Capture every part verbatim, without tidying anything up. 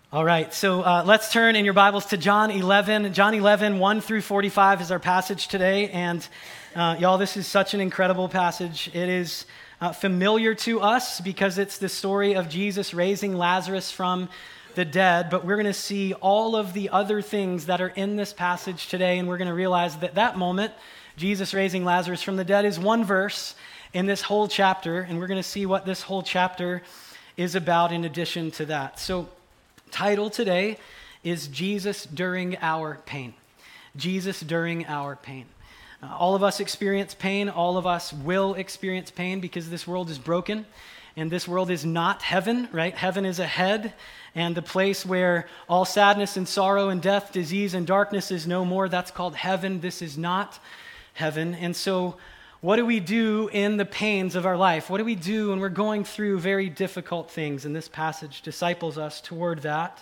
All right, so uh, let's turn in your Bibles to John eleven. John eleven, one through forty-five is our passage today. And uh, y'all, this is such an incredible passage. It is uh, familiar to us because it's the story of Jesus raising Lazarus from the dead. But we're going to see all of the other things that are in this passage today. And we're going to realize that that moment, Jesus raising Lazarus from the dead, is one verse in this whole chapter. And we're going to see what this whole chapter is about in addition to that. So, title today is Jesus During Our Pain. Jesus During Our Pain. Uh, all of us experience pain. All of us will experience pain because this world is broken and this world is not heaven, right? Heaven is ahead, and the place where all sadness and sorrow and death, disease and darkness is no more. That's called heaven. This is not heaven. And so what do we do in the pains of our life? What do we do when we're going through very difficult things? And this passage disciples us toward that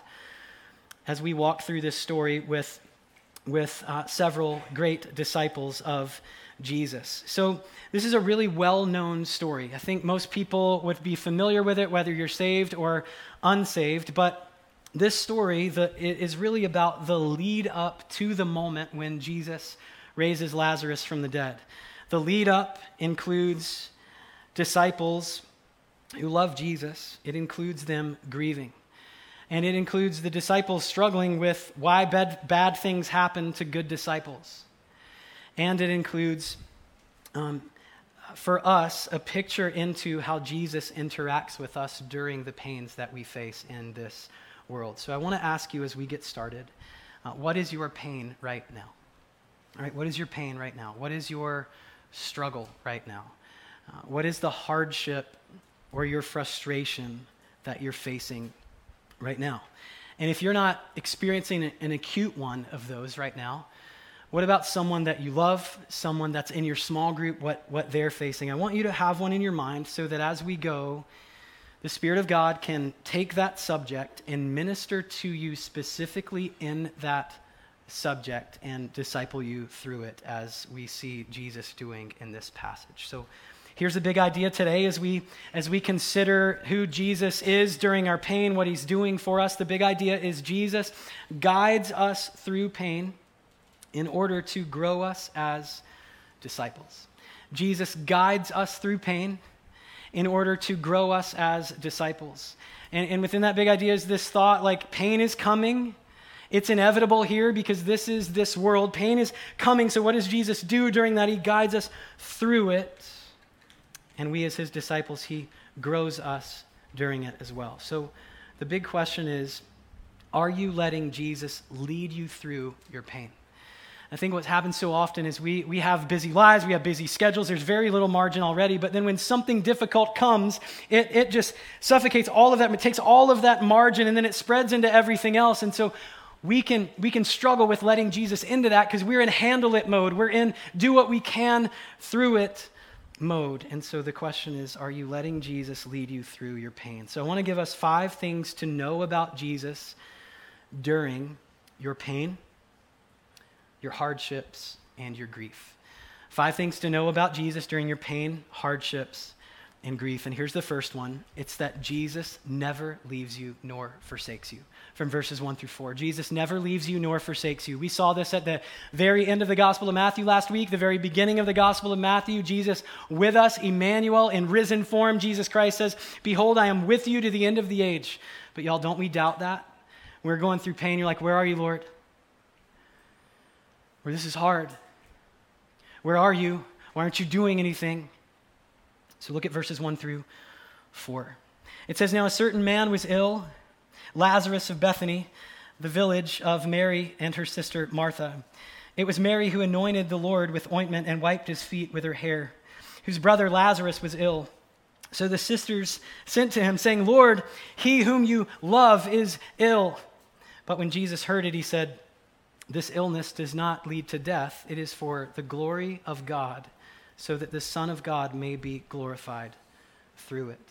as we walk through this story with, with uh, several great disciples of Jesus. So this is a really well-known story. I think most people would be familiar with it, whether you're saved or unsaved. But this story the, is really about the lead up to the moment when Jesus raises Lazarus from the dead. The lead up includes disciples who love Jesus. It includes them grieving. And it includes the disciples struggling with why bad, bad things happen to good disciples. And it includes, um, for us, a picture into how Jesus interacts with us during the pains that we face in this world. So I want to ask you as we get started, uh, what is your pain right now? All right, what is your pain right now? What is your struggle right now? Uh, what is the hardship or your frustration that you're facing right now? And if you're not experiencing an acute one of those right now, what about someone that you love, someone that's in your small group, what, what they're facing? I want you to have one in your mind so that as we go, the Spirit of God can take that subject and minister to you specifically in that subject and disciple you through it as we see Jesus doing in this passage. So here's the big idea today as we as we consider who Jesus is during our pain, what he's doing for us. The big idea is Jesus guides us through pain in order to grow us as disciples. Jesus guides us through pain in order to grow us as disciples. And, and within that big idea is this thought, like pain is coming. It's inevitable here because this is this world. Pain is coming, so what does Jesus do during that? He guides us through it. And we as his disciples, he grows us during it as well. So the big question is, are you letting Jesus lead you through your pain? I think what's happened so often is we, we have busy lives, we have busy schedules, there's very little margin already, but then when something difficult comes, it, it just suffocates all of that, it takes all of that margin, and then it spreads into everything else. And so We can we can struggle with letting Jesus into that because we're in handle it mode. We're in do what we can through it mode. And so the question is, are you letting Jesus lead you through your pain? So I want to give us five things to know about Jesus during your pain, your hardships, and your grief. Five things to know about Jesus during your pain, hardships, and grief. And here's the first one. It's that Jesus never leaves you nor forsakes you. From verses one through four. Jesus never leaves you nor forsakes you. We saw this at the very end of the Gospel of Matthew last week, the very beginning of the Gospel of Matthew. Jesus with us, Emmanuel, in risen form. Jesus Christ says, "Behold, I am with you to the end of the age." But y'all, don't we doubt that? We're going through pain. You're like, where are you, Lord? Where this is hard. Where are you? Why aren't you doing anything? So look at verses one through four. It says, "Now a certain man was ill, Lazarus of Bethany, the village of Mary and her sister Martha. It was Mary who anointed the Lord with ointment and wiped his feet with her hair, whose brother Lazarus was ill. So the sisters sent to him, saying, 'Lord, he whom you love is ill.' But when Jesus heard it, he said, 'This illness does not lead to death. It is for the glory of God, so that the Son of God may be glorified through it.'"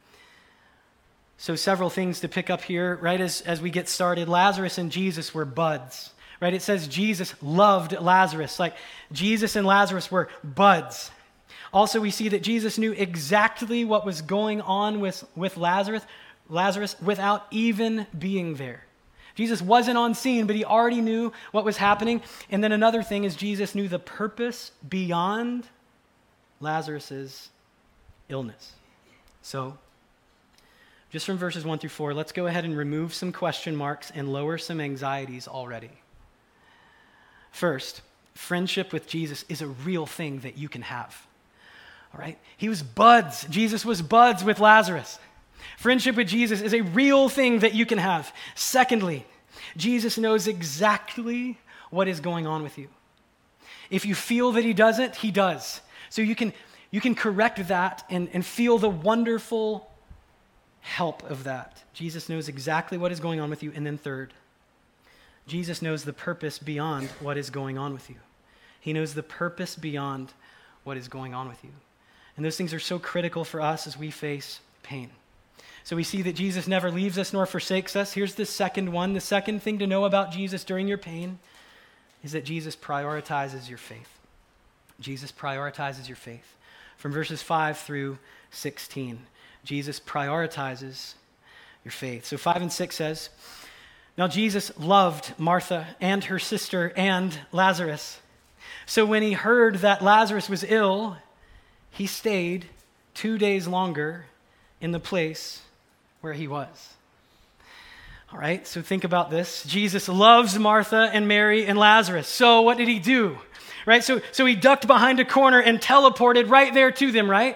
So several things to pick up here, right, as, as we get started. Lazarus and Jesus were buds, right? It says Jesus loved Lazarus. Like Jesus and Lazarus were buds. Also, we see that Jesus knew exactly what was going on with, with Lazarus Lazarus without even being there. Jesus wasn't on scene, but he already knew what was happening. And then another thing is Jesus knew the purpose beyond Lazarus's illness. So, just from verses one through four, let's go ahead and remove some question marks and lower some anxieties already. First, friendship with Jesus is a real thing that you can have. All right? He was buds. Jesus was buds with Lazarus. Friendship with Jesus is a real thing that you can have. Secondly, Jesus knows exactly what is going on with you. If you feel that he doesn't, he does. So you can, you can correct that and, and feel the wonderful help of that. Jesus knows exactly what is going on with you. And then third, Jesus knows the purpose beyond what is going on with you. He knows the purpose beyond what is going on with you. And those things are so critical for us as we face pain. So we see that Jesus never leaves us nor forsakes us. Here's the second one. The second thing to know about Jesus during your pain is that Jesus prioritizes your faith. Jesus prioritizes your faith. From verses five through sixteen, Jesus prioritizes your faith. So five and six says, "Now Jesus loved Martha and her sister and Lazarus. So when he heard that Lazarus was ill, he stayed two days longer in the place where he was." All right, so think about this. Jesus loves Martha and Mary and Lazarus. So what did he do? Right, so, so he ducked behind a corner and teleported right there to them, right?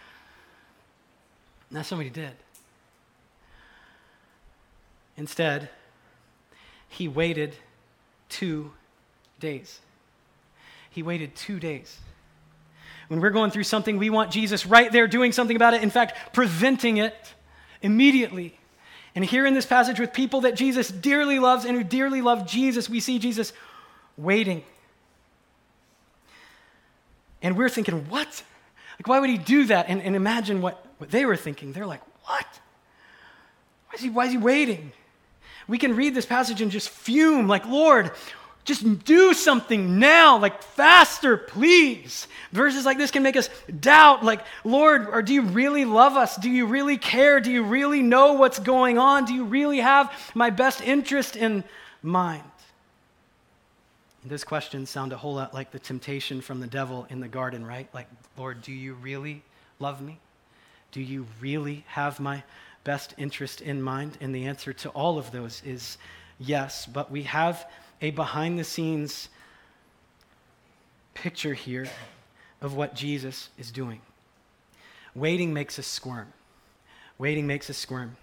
And that's not what he did. Instead, he waited two days. He waited two days. When we're going through something, we want Jesus right there doing something about it. In fact, preventing it immediately. And here in this passage with people that Jesus dearly loves and who dearly love Jesus, we see Jesus waiting. And we're thinking, what? Like, why would he do that? And, and imagine what, what they were thinking. They're like, what? Why is he, why is he waiting? We can read this passage and just fume, like, Lord, just do something now, like faster, please. Verses like this can make us doubt, like, Lord, or do you really love us? Do you really care? Do you really know what's going on? Do you really have my best interest in mind? And those questions sound a whole lot like the temptation from the devil in the garden, right? Like, Lord, do you really love me? Do you really have my best interest in mind? And the answer to all of those is yes, but we have a behind-the-scenes picture here of what Jesus is doing. Waiting makes us squirm. Waiting makes us squirm.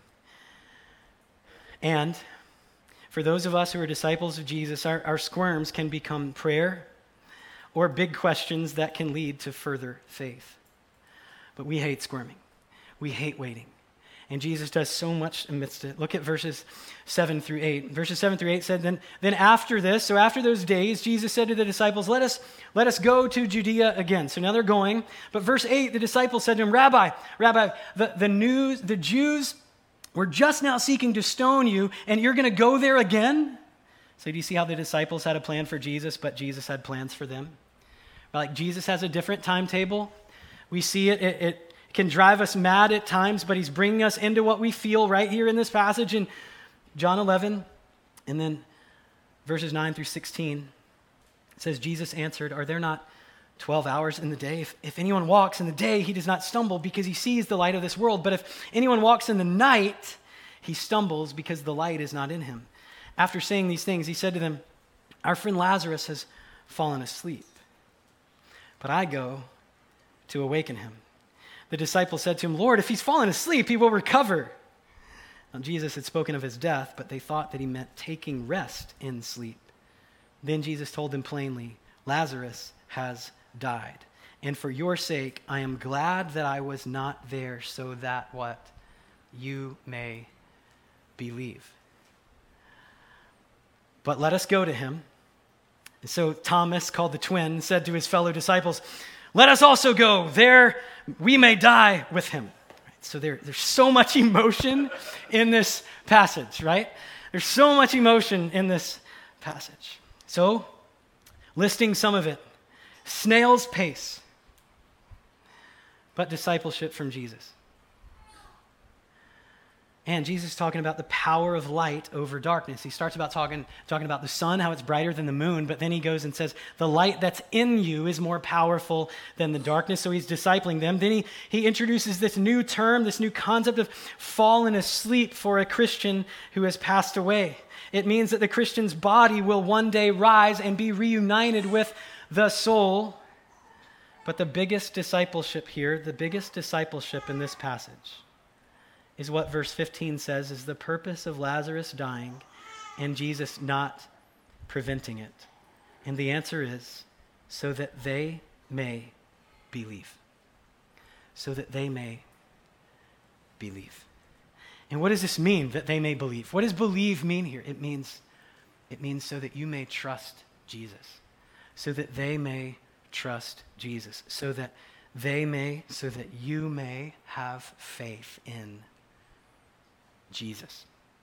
And for those of us who are disciples of Jesus, our, our squirms can become prayer or big questions that can lead to further faith. But we hate squirming. We hate waiting. And Jesus does so much amidst it. Look at verses seven through eight. Verses seven through eight said, then, then after this, so after those days, Jesus said to the disciples, let us, let us go to Judea again. So now they're going. But verse eight, the disciples said to him, Rabbi, Rabbi, the, the, news, the Jews were just now seeking to stone you, and you're going to go there again? So do you see how the disciples had a plan for Jesus, but Jesus had plans for them? Like Jesus has a different timetable. We see it, it, it can drive us mad at times, but he's bringing us into what we feel right here in this passage in John eleven, and then verses nine through sixteen. It says, Jesus answered, are there not twelve hours in the day? If, if anyone walks in the day, he does not stumble because he sees the light of this world. But if anyone walks in the night, he stumbles because the light is not in him. After saying these things, he said to them, our friend Lazarus has fallen asleep, but I go to awaken him. The disciples said to him, Lord, if he's fallen asleep, he will recover. Now, Jesus had spoken of his death, but they thought that he meant taking rest in sleep. Then Jesus told them plainly, Lazarus has died. And for your sake, I am glad that I was not there so that what? You may believe. But let us go to him. And so Thomas, called the twin, said to his fellow disciples, let us also go. There we may die with him. So there, there's so much emotion in this passage, right? There's so much emotion in this passage. So, listing some of it. Snail's pace, but discipleship from Jesus. And Jesus is talking about the power of light over darkness. He starts about talking, talking about the sun, how it's brighter than the moon, but then he goes and says, the light that's in you is more powerful than the darkness. So he's discipling them. Then he, he introduces this new term, this new concept of fallen asleep for a Christian who has passed away. It means that the Christian's body will one day rise and be reunited with the soul. But the biggest discipleship here, the biggest discipleship in this passage is what verse fifteen says is the purpose of Lazarus dying and Jesus not preventing it. And the answer is so that they may believe. So that they may believe. And what does this mean, that they may believe? What does believe mean here? It means, it means so that you may trust Jesus. So that they may trust Jesus. So that they may, so that you may have faith in Jesus.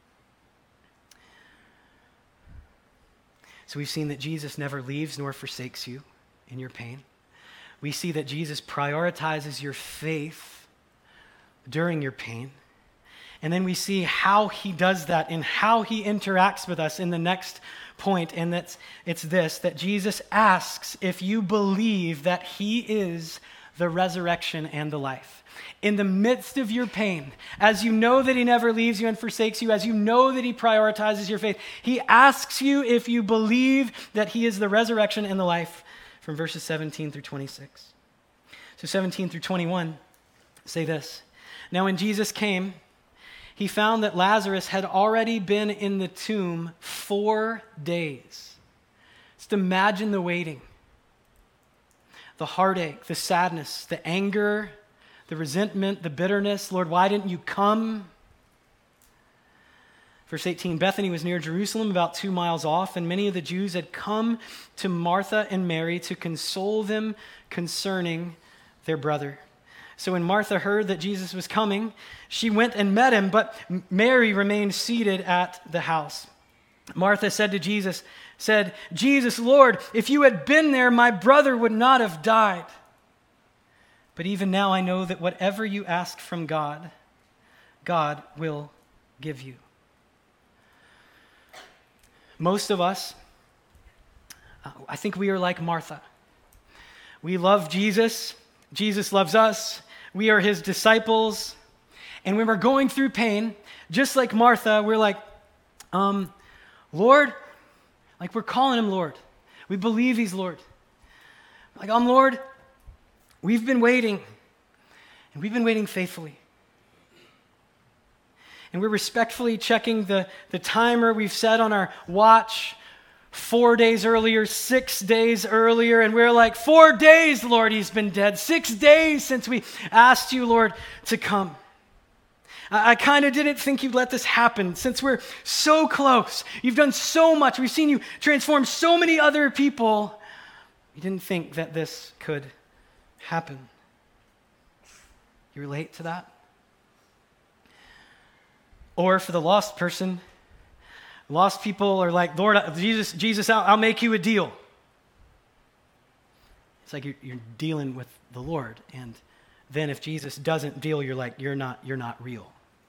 So we've seen that Jesus never leaves nor forsakes you in your pain. We see that Jesus prioritizes your faith during your pain. And then we see how he does that and how he interacts with us in the next point. And that's, it's this, that Jesus asks if you believe that he is the resurrection and the life. In the midst of your pain, as you know that he never leaves you and forsakes you, as you know that he prioritizes your faith, he asks you if you believe that he is the resurrection and the life, from verses seventeen through twenty-six. So seventeen through twenty-one say this. Now when Jesus came, he found that Lazarus had already been in the tomb four days. Just imagine the waiting, the heartache, the sadness, the anger, the resentment, the bitterness. Lord, why didn't you come? Verse eighteen, Bethany was near Jerusalem, about two miles off, and many of the Jews had come to Martha and Mary to console them concerning their brother. So when Martha heard that Jesus was coming, she went and met him, but Mary remained seated at the house. Martha said to Jesus, said, Jesus, Lord, if you had been there, my brother would not have died. But even now I know that whatever you ask from God, God will give you. Most of us, uh, I think we are like Martha. We love Jesus. Jesus loves us. We are his disciples. And when we're going through pain, just like Martha, we're like, um, Lord, like we're calling him Lord. We believe he's Lord. Like, um, Lord, we've been waiting, and we've been waiting faithfully. And we're respectfully checking the, the timer we've set on our watch four days earlier, six days earlier, and we're like, four days, Lord, he's been dead. Six days since we asked you, Lord, to come. I, I kind of didn't think you'd let this happen since we're so close. You've done so much. We've seen you transform so many other people. You didn't think that this could happen. You relate to that? Or for the lost person, lost people are like, Lord, Jesus, Jesus, I'll, I'll make you a deal. It's like you're, you're dealing with the Lord, and then if Jesus doesn't deal, you're like, you're not, you're not real.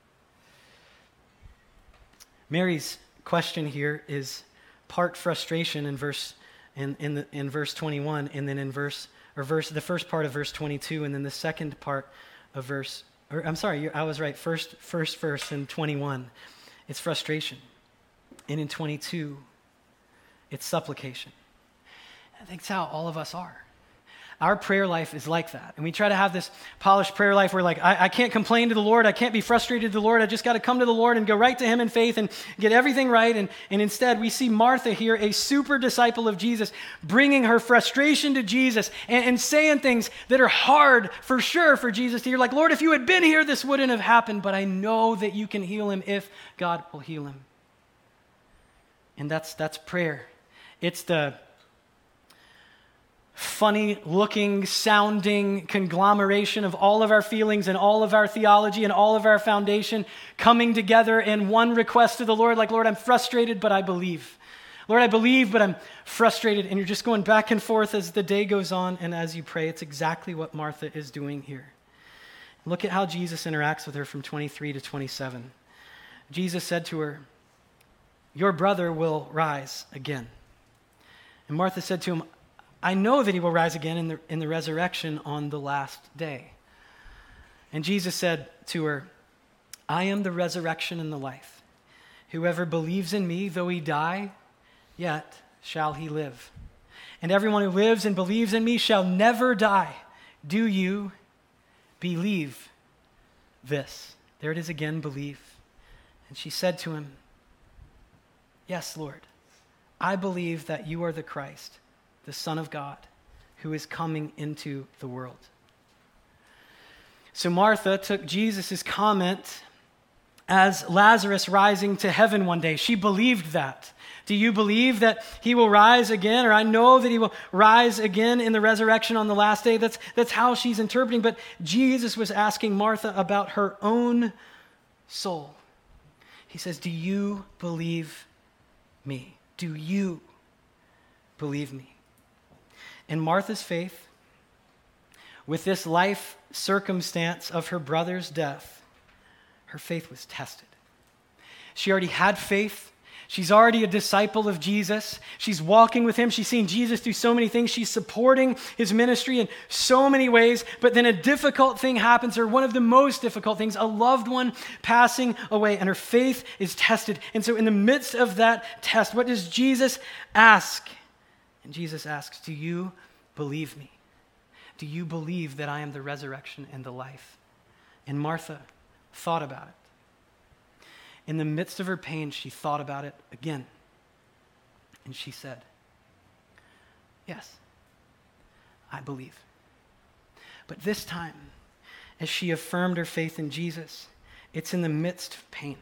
Mary's question here is part frustration in verse in in, the, in verse twenty-one, and then in verse or verse the first part of verse twenty-two, and then the second part of verse. Or, I'm sorry, I was right. First, first verse in twenty-one, it's frustration. And in twenty-two, it's supplication. I think it's how all of us are. Our prayer life is like that. And we try to have this polished prayer life where like, I, I can't complain to the Lord. I can't be frustrated to the Lord. I just got to come to the Lord and go right to him in faith and get everything right. And, and instead, we see Martha here, a super disciple of Jesus, bringing her frustration to Jesus and, and saying things that are hard for sure for Jesus to hear. Like, Lord, if you had been here, this wouldn't have happened. But I know that you can heal him if God will heal him. And that's that's prayer. It's the funny looking, sounding conglomeration of all of our feelings and all of our theology and all of our foundation coming together in one request to the Lord, like, Lord, I'm frustrated, but I believe. Lord, I believe, but I'm frustrated. And you're just going back and forth as the day goes on and as you pray. It's exactly what Martha is doing here. Look at how Jesus interacts with her from twenty-three to twenty-seven. Jesus said to her, "Your brother will rise again." And Martha said to him, "I know that he will rise again in the, in the resurrection on the last day." And Jesus said to her, "I am the resurrection and the life. Whoever believes in me, though he die, yet shall he live. And everyone who lives and believes in me shall never die. Do you believe this?" There it is again, believe. And she said to him, "Yes, Lord, I believe that you are the Christ, the Son of God, who is coming into the world." So Martha took Jesus' comment as Lazarus rising to heaven one day. She believed that. Do you believe that he will rise again? Or I know that he will rise again in the resurrection on the last day. That's, that's how she's interpreting. But Jesus was asking Martha about her own soul. He says, "Do you believe me? Do you believe me?" And Martha's faith, with this life circumstance of her brother's death, her faith was tested. She already had faith. She's already a disciple of Jesus. She's walking with him. She's seen Jesus do so many things. She's supporting his ministry in so many ways. But then a difficult thing happens to her, one of the most difficult things, a loved one passing away, and her faith is tested. And so in the midst of that test, what does Jesus ask? And Jesus asks, "Do you believe me? Do you believe that I am the resurrection and the life?" And Martha thought about it. In the midst of her pain, she thought about it again. And she said, "Yes, I believe." But this time, as she affirmed her faith in Jesus, it's in the midst of pain.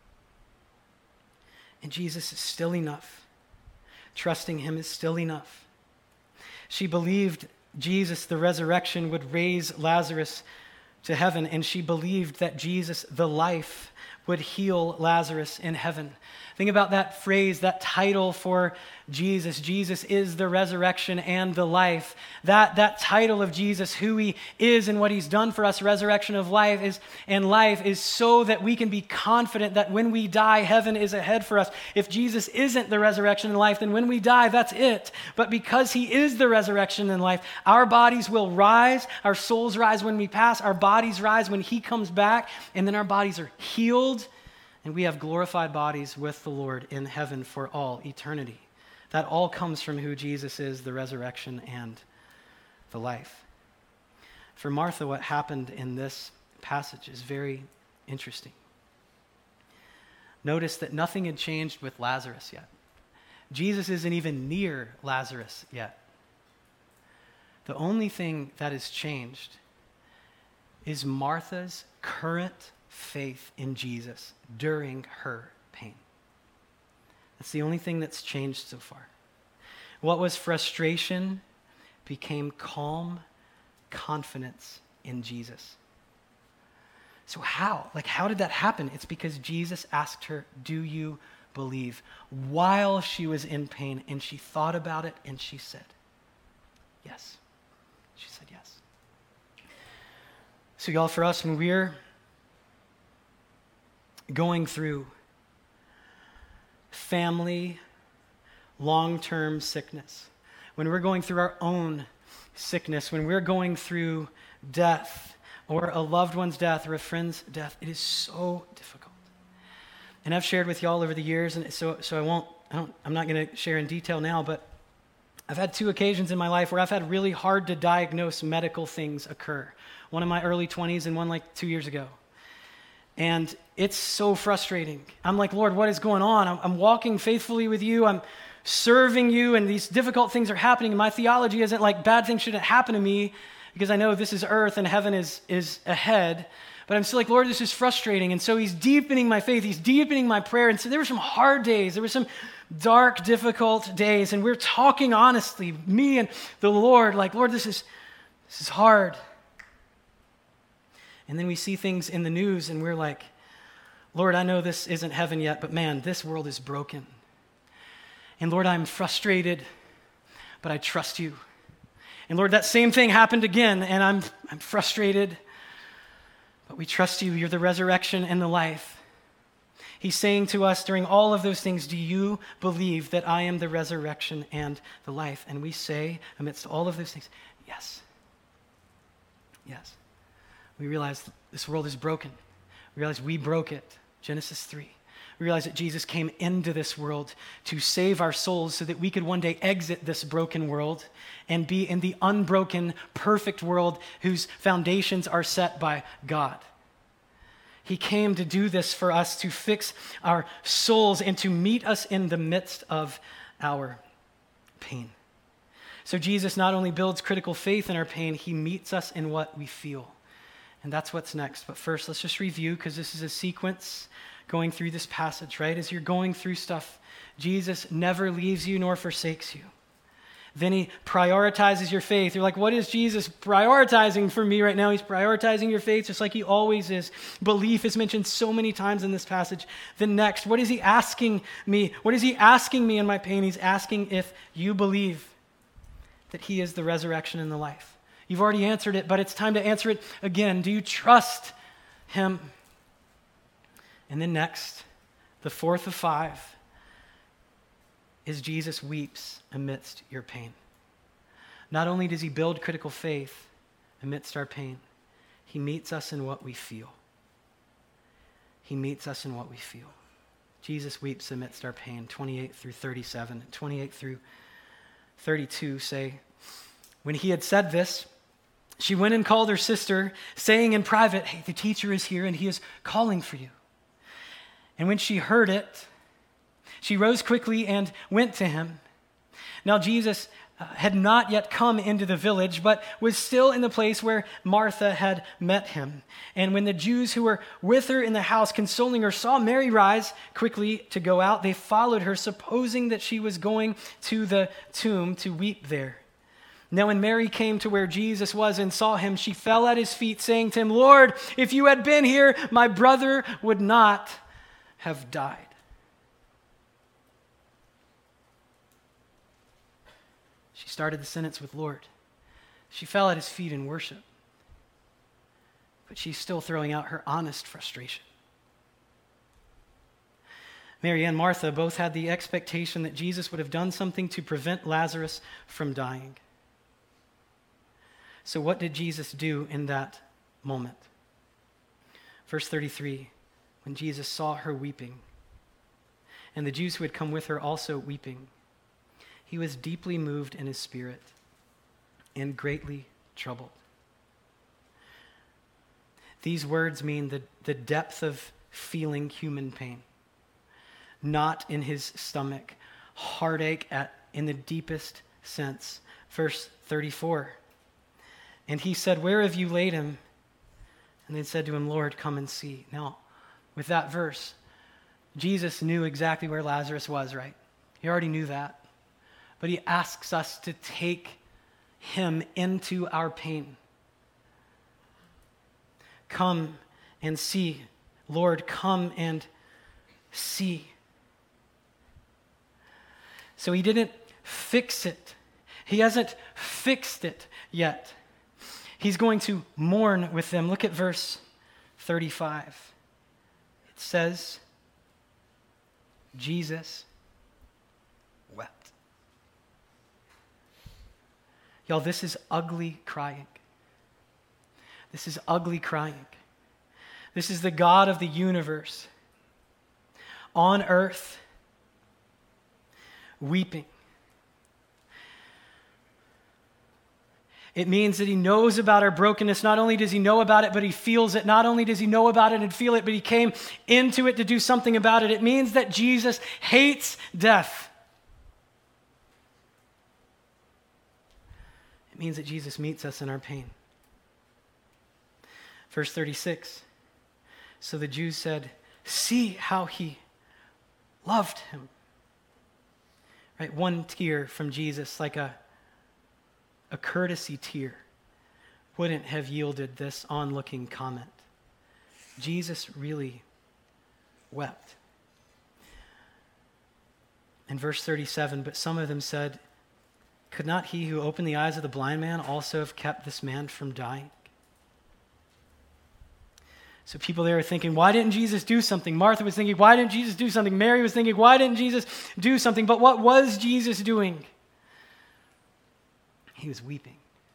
And Jesus is still enough. Trusting him is still enough. She believed Jesus, the resurrection, would raise Lazarus to heaven, and she believed that Jesus, the life, would heal Lazarus in heaven. Think about that phrase, that title for Jesus. Jesus is the resurrection and the life. That, that title of Jesus, who he is and what he's done for us, resurrection of life is and life, is so that we can be confident that when we die, heaven is ahead for us. If Jesus isn't the resurrection and life, then when we die, that's it. But because he is the resurrection and life, our bodies will rise, our souls rise when we pass, our bodies rise when he comes back, and then our bodies are healed, and we have glorified bodies with the Lord in heaven for all eternity. That all comes from who Jesus is, the resurrection and the life. For Martha, what happened in this passage is very interesting. Notice that nothing had changed with Lazarus yet. Jesus isn't even near Lazarus yet. The only thing that has changed is Martha's current faith in Jesus during her pain. That's the only thing that's changed so far. What was frustration became calm confidence in Jesus. So how? Like, how did that happen? It's because Jesus asked her, "Do you believe?" while she was in pain, and she thought about it, and she said, yes. She said yes. So y'all, for us, when we're going through family, long-term sickness, when we're going through our own sickness, when we're going through death or a loved one's death or a friend's death, it is so difficult. And I've shared with y'all over the years, and so so I won't, I don't, I'm not going to share in detail now, but I've had two occasions in my life where I've had really hard to diagnose medical things occur. One in my early twenties and one like two years ago. And it's so frustrating. I'm like, Lord, what is going on? I'm, I'm walking faithfully with you. I'm serving you, and these difficult things are happening. And my theology isn't like bad things shouldn't happen to me because I know this is earth and heaven is, is ahead. But I'm still like, Lord, this is frustrating. And so he's deepening my faith. He's deepening my prayer. And so there were some hard days. There were some dark, difficult days. And we're talking honestly, me and the Lord, like, Lord, this is this is hard. And then we see things in the news and we're like, Lord, I know this isn't heaven yet, but man, this world is broken. And Lord, I'm frustrated, but I trust you. And Lord, that same thing happened again, and I'm I'm frustrated, but we trust you. You're the resurrection and the life. He's saying to us during all of those things, do you believe that I am the resurrection and the life? And we say, amidst all of those things, yes. Yes. We realize this world is broken. We realize we broke it. Genesis three. We realize that Jesus came into this world to save our souls so that we could one day exit this broken world and be in the unbroken, perfect world whose foundations are set by God. He came to do this for us, to fix our souls and to meet us in the midst of our pain. So Jesus not only builds critical faith in our pain, he meets us in what we feel. And that's what's next. But first, let's just review, because this is a sequence going through this passage, right? As you're going through stuff, Jesus never leaves you nor forsakes you. Then he prioritizes your faith. You're like, what is Jesus prioritizing for me right now? He's prioritizing your faith just like he always is. Belief is mentioned so many times in this passage. Then next, what is he asking me? What is he asking me in my pain? He's asking if you believe that he is the resurrection and the life. You've already answered it, but it's time to answer it again. Do you trust him? And then next, the fourth of five is Jesus weeps amidst your pain. Not only does he build critical faith amidst our pain, he meets us in what we feel. He meets us in what we feel. Jesus weeps amidst our pain, twenty-eight through thirty-seven. twenty-eight through thirty-two say, when he had said this, she went and called her sister, saying in private, hey, the teacher is here and he is calling for you. And when she heard it, she rose quickly and went to him. Now Jesus uh, had not yet come into the village, but was still in the place where Martha had met him. And when the Jews who were with her in the house consoling her saw Mary rise quickly to go out, they followed her, supposing that she was going to the tomb to weep there. Now when Mary came to where Jesus was and saw him, she fell at his feet, saying to him, Lord, if you had been here, my brother would not have died. She started the sentence with Lord. She fell at his feet in worship. But she's still throwing out her honest frustration. Mary and Martha both had the expectation that Jesus would have done something to prevent Lazarus from dying. So what did Jesus do in that moment? Verse thirty-three, when Jesus saw her weeping, and the Jews who had come with her also weeping, he was deeply moved in his spirit and greatly troubled. These words mean the, the depth of feeling human pain, not in his stomach, heartache at, in the deepest sense. Verse thirty-four, and he said, where have you laid him? And they said to him, Lord, come and see. Now, with that verse, Jesus knew exactly where Lazarus was, right? He already knew that. But he asks us to take him into our pain. Come and see. Lord, come and see. So he didn't fix it. He hasn't fixed it yet. He's going to mourn with them. Look at verse thirty-five. It says, Jesus wept. Y'all, this is ugly crying. This is ugly crying. This is the God of the universe on earth weeping. It means that he knows about our brokenness. Not only does he know about it, but he feels it. Not only does he know about it and feel it, but he came into it to do something about it. It means that Jesus hates death. It means that Jesus meets us in our pain. Verse thirty-six, so the Jews said, see how he loved him. Right, one tear from Jesus, like a A courtesy tear, wouldn't have yielded this onlooking comment. Jesus really wept. In verse thirty-seven, but some of them said, could not he who opened the eyes of the blind man also have kept this man from dying? So people there are thinking, why didn't Jesus do something? Martha was thinking, why didn't Jesus do something? Mary was thinking, why didn't Jesus do something? But what was Jesus doing? He was weeping.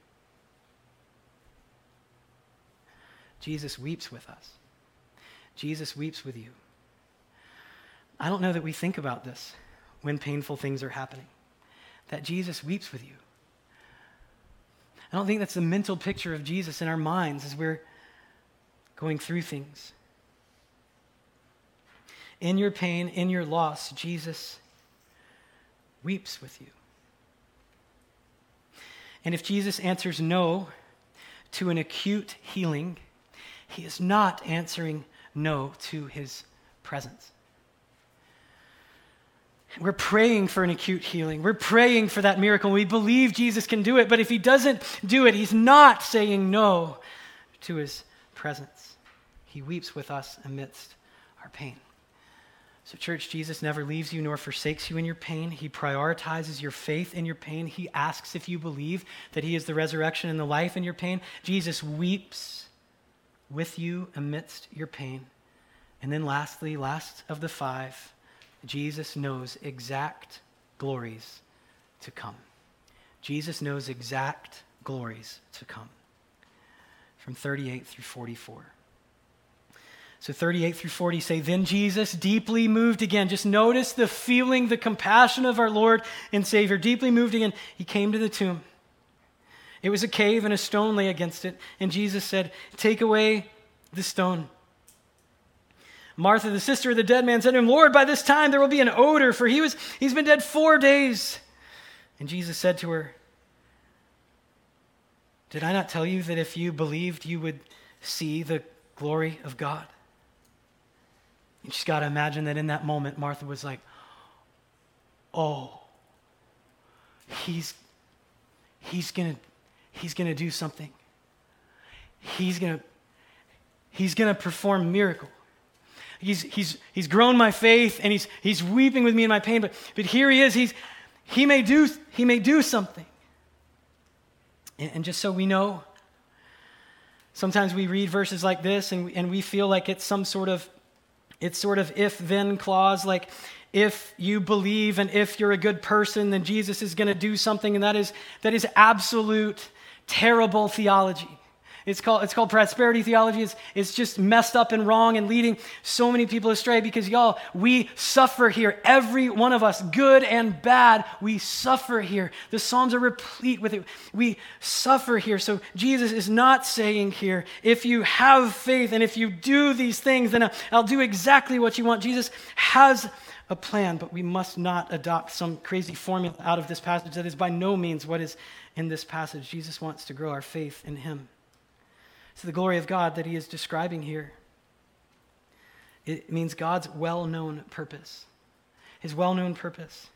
Jesus weeps with us. Jesus weeps with you. I don't know that we think about this when painful things are happening, that Jesus weeps with you. I don't think that's the mental picture of Jesus in our minds as we're going through things. In your pain, in your loss, Jesus weeps with you. And if Jesus answers no to an acute healing, he is not answering no to his presence. We're praying for an acute healing. We're praying for that miracle. We believe Jesus can do it, but if he doesn't do it, he's not saying no to his presence. He weeps with us amidst our pain. So church, Jesus never leaves you nor forsakes you in your pain. He prioritizes your faith in your pain. He asks if you believe that he is the resurrection and the life in your pain. Jesus weeps with you amidst your pain. And then lastly, last of the five, Jesus knows exact glories to come. Jesus knows exact glories to come. From thirty-eight through forty-four. So thirty-eight through forty say, then Jesus, deeply moved again. Just notice the feeling, the compassion of our Lord and Savior. Deeply moved again. He came to the tomb. It was a cave and a stone lay against it. And Jesus said, take away the stone. Martha, the sister of the dead man, said to him, Lord, by this time there will be an odor, for he was, he's been dead four days. And Jesus said to her, did I not tell you that if you believed, you would see the glory of God? You just got to imagine that in that moment, Martha was like, oh, he's, he's going to he's gonna do something. He's going to he's gonna perform a miracle. He's, he's, he's grown my faith, and he's, he's weeping with me in my pain, but, but here he is. He's, he, may do, he may do something. And, and just so we know, sometimes we read verses like this, and, and we feel like it's some sort of, it's sort of if-then clause, like if you believe and if you're a good person, then Jesus is going to do something, and that is, that is absolute terrible theology. It's called, it's called prosperity theology. It's, it's just messed up and wrong and leading so many people astray because, y'all, we suffer here. Every one of us, good and bad, we suffer here. The Psalms are replete with it. We suffer here. So Jesus is not saying here, if you have faith and if you do these things, then I'll do exactly what you want. Jesus has a plan, but we must not adopt some crazy formula out of this passage. That is by no means what is in this passage. Jesus wants to grow our faith in him. So the glory of God that he is describing here, it means God's well-known purpose. His well-known purpose.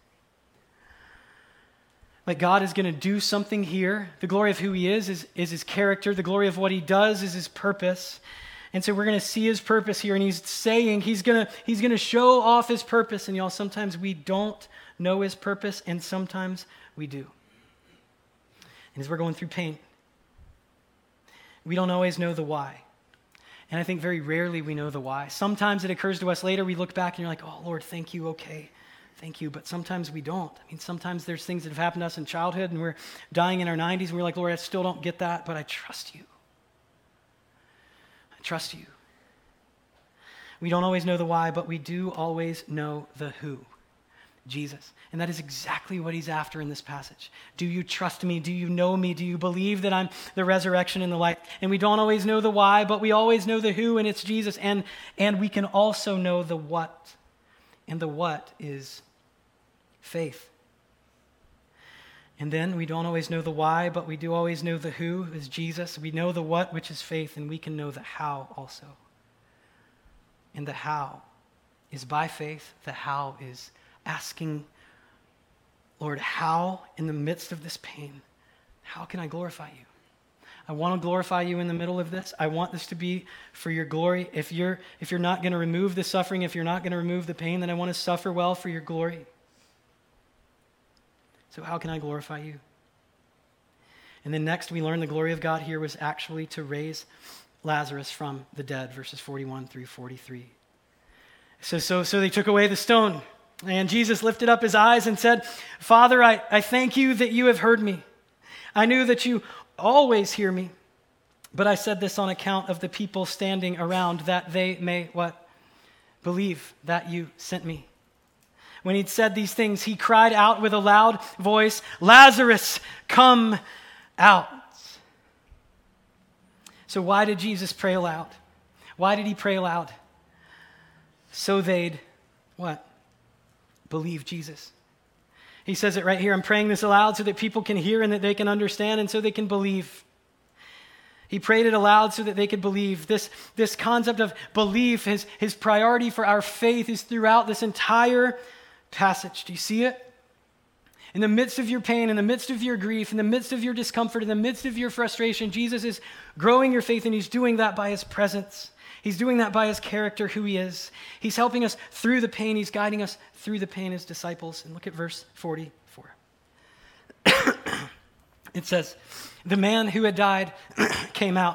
Like God is going to do something here. The glory of who he is, is is his character. The glory of what he does is his purpose. And so we're going to see his purpose here. And he's saying he's going to he's going to show off his purpose. And y'all, sometimes we don't know his purpose, and sometimes we do. And as we're going through pain, we don't always know the why. And I think very rarely we know the why. Sometimes it occurs to us later, we look back and you're like, oh, Lord, thank you, okay, thank you. But sometimes we don't. I mean, sometimes there's things that have happened to us in childhood and we're dying in our nineties and we're like, Lord, I still don't get that, but I trust you. I trust you. We don't always know the why, but we do always know the who. Jesus. And that is exactly what he's after in this passage. Do you trust me? Do you know me? Do you believe that I'm the resurrection and the life? And we don't always know the why, but we always know the who, and it's Jesus. And, and we can also know the what. And the what is faith. And then we don't always know the why, but we do always know the who is Jesus. We know the what, which is faith, and we can know the how also. And the how is by faith. The how is asking, Lord, how in the midst of this pain, how can I glorify you? I want to glorify you in the middle of this. I want this to be for your glory. If you're if you're not going to remove the suffering, if you're not going to remove the pain, then I want to suffer well for your glory. So how can I glorify you? And then next we learn the glory of God here was actually to raise Lazarus from the dead, verses forty-one through forty-three. So, so, so they took away the stone, and Jesus lifted up his eyes and said, Father, I, I thank you that you have heard me. I knew that you always hear me, but I said this on account of the people standing around, that they may, what? Believe that you sent me. When he'd said these things, he cried out with a loud voice, Lazarus, come out. So why did Jesus pray aloud? Why did he pray aloud? So they'd, what? Believe Jesus. He says it right here. I'm praying this aloud so that people can hear and that they can understand and so they can believe. He prayed it aloud so that they could believe. This, this concept of belief, his, his priority for our faith is throughout this entire passage. Do you see it? In the midst of your pain, in the midst of your grief, in the midst of your discomfort, in the midst of your frustration, Jesus is growing your faith, and he's doing that by his presence. He's doing that by his character, who he is. He's helping us through the pain. He's guiding us through the pain as disciples. And look at verse forty-four. It says, the man who had died came out,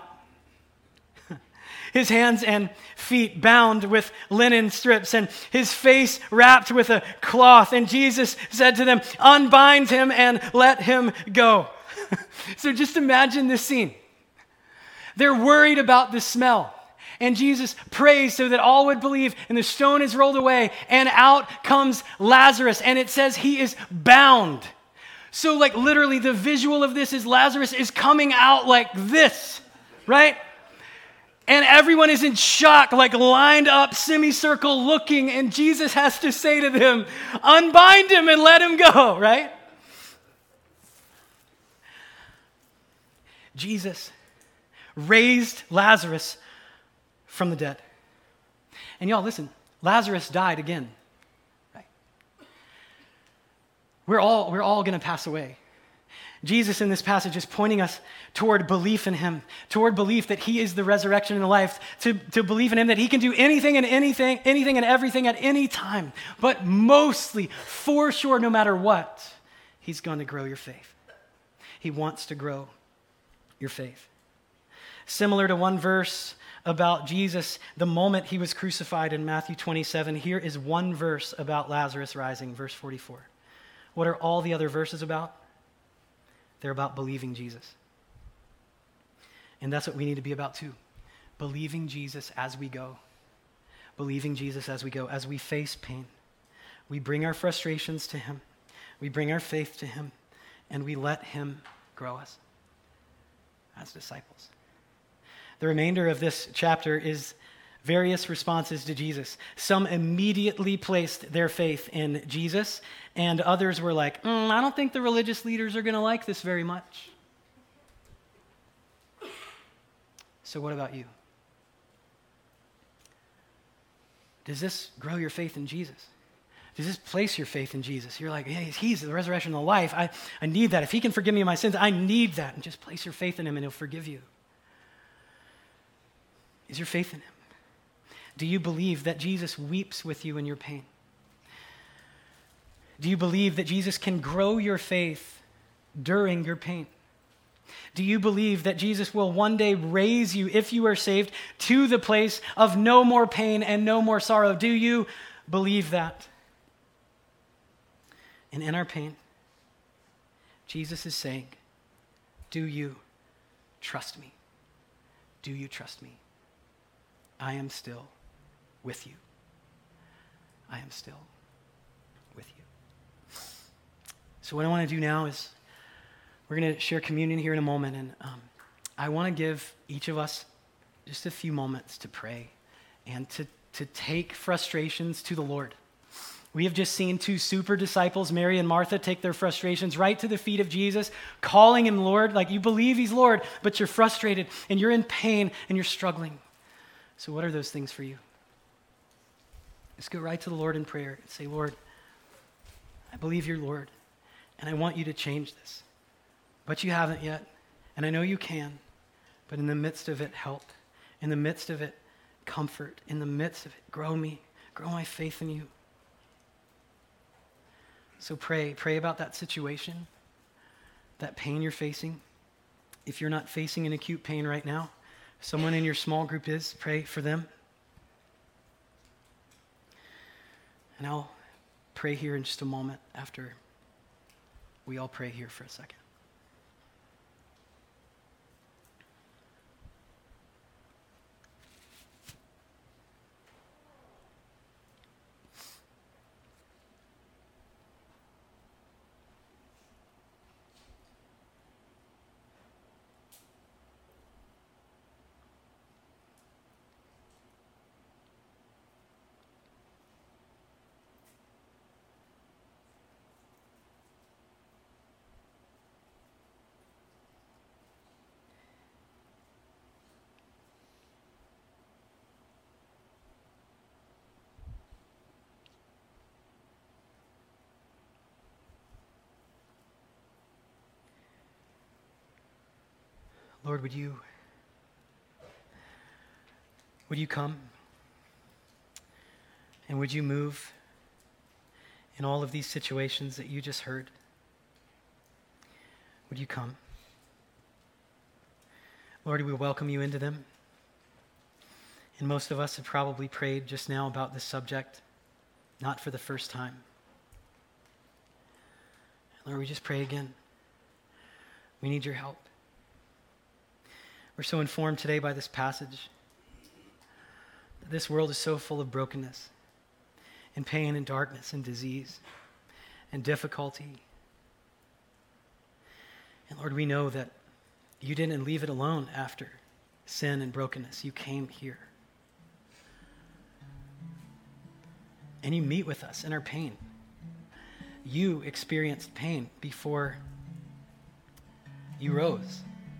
his hands and feet bound with linen strips, and his face wrapped with a cloth. And Jesus said to them, unbind him and let him go. So just imagine this scene. They're worried about the smell. And Jesus prays so that all would believe, and the stone is rolled away, and out comes Lazarus. And it says he is bound. So like literally the visual of this is Lazarus is coming out like this, right? And everyone is in shock, like lined up, semicircle looking, and Jesus has to say to them, unbind him and let him go, right? Jesus raised Lazarus from the dead. And y'all, listen, Lazarus died again, right? We're all, we're all going to pass away. Jesus in this passage is pointing us toward belief in him, toward belief that he is the resurrection and the life, to, to believe in him that he can do anything and anything, anything and everything at any time. But mostly, for sure, no matter what, he's going to grow your faith. He wants to grow your faith. Similar to one verse about Jesus, the moment he was crucified in Matthew twenty-seven, here is one verse about Lazarus rising, verse forty-four. What are all the other verses about? They're about believing Jesus. And that's what we need to be about too. Believing Jesus as we go. Believing Jesus as we go. As we face pain, we bring our frustrations to him. We bring our faith to him. And we let him grow us as disciples. The remainder of this chapter is various responses to Jesus. Some immediately placed their faith in Jesus, and others were like, mm, I don't think the religious leaders are going to like this very much. So what about you? Does this grow your faith in Jesus? Does this place your faith in Jesus? You're like, hey, he's the resurrection and the life. I, I need that. If he can forgive me of my sins, I need that. And just place your faith in him and he'll forgive you. Is your faith in him? Do you believe that Jesus weeps with you in your pain? Do you believe that Jesus can grow your faith during your pain? Do you believe that Jesus will one day raise you, if you are saved, to the place of no more pain and no more sorrow? Do you believe that? And in our pain, Jesus is saying, do you trust me? Do you trust me? I am still with you. I am still with you. So what I want to do now is we're going to share communion here in a moment, and um, I want to give each of us just a few moments to pray and to, to take frustrations to the Lord. We have just seen two super disciples, Mary and Martha, take their frustrations right to the feet of Jesus, calling him Lord, like you believe he's Lord, but you're frustrated and you're in pain and you're struggling. So what are those things for you? Just go right to the Lord in prayer and say, Lord, I believe you're Lord, and I want you to change this. But you haven't yet, and I know you can, but in the midst of it, help. In the midst of it, comfort. In the midst of it, grow me, grow my faith in you. So pray, pray about that situation, that pain you're facing. If you're not facing an acute pain right now, If someone in your small group is, pray for them. And I'll pray here in just a moment after we all pray here for a second. Lord, would you, would you come and would you move in all of these situations that you just heard? Would you come? Lord, we welcome you into them. And most of us have probably prayed just now about this subject, not for the first time. Lord, we just pray again. We need your help. We're so informed today by this passage that this world is so full of brokenness and pain and darkness and disease and difficulty. And Lord, we know that you didn't leave it alone after sin and brokenness. You came here. And you meet with us in our pain. You experienced pain before you rose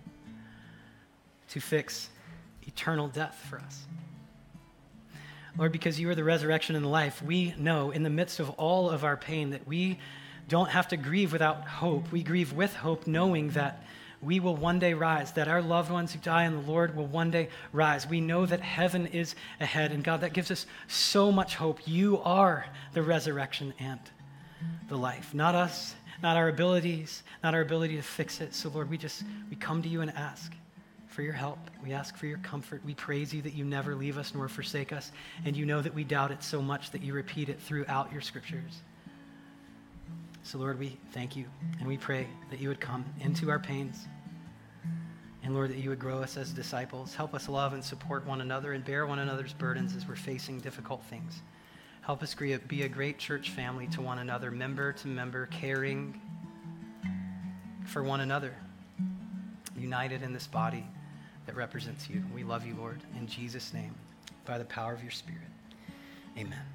to fix eternal death for us. Lord, because you are the resurrection and the life, we know in the midst of all of our pain that we don't have to grieve without hope. We grieve with hope, knowing that we will one day rise, that our loved ones who die in the Lord will one day rise. We know that heaven is ahead, and God, that gives us so much hope. You are the resurrection and the life, not us, not our abilities, not our ability to fix it. So Lord, we just, we come to you and ask for your help. We ask for your comfort. We praise you that you never leave us nor forsake us, and you know that we doubt it so much that you repeat it throughout your scriptures. So Lord, we thank you, and we pray that you would come into our pains, and Lord, that you would grow us as disciples. Help us love and support one another and bear one another's burdens as we're facing difficult things. Help us be a great church family to one another, member to member, caring for one another, united in this body that represents you. We love you, Lord, in Jesus' name, by the power of your Spirit. Amen.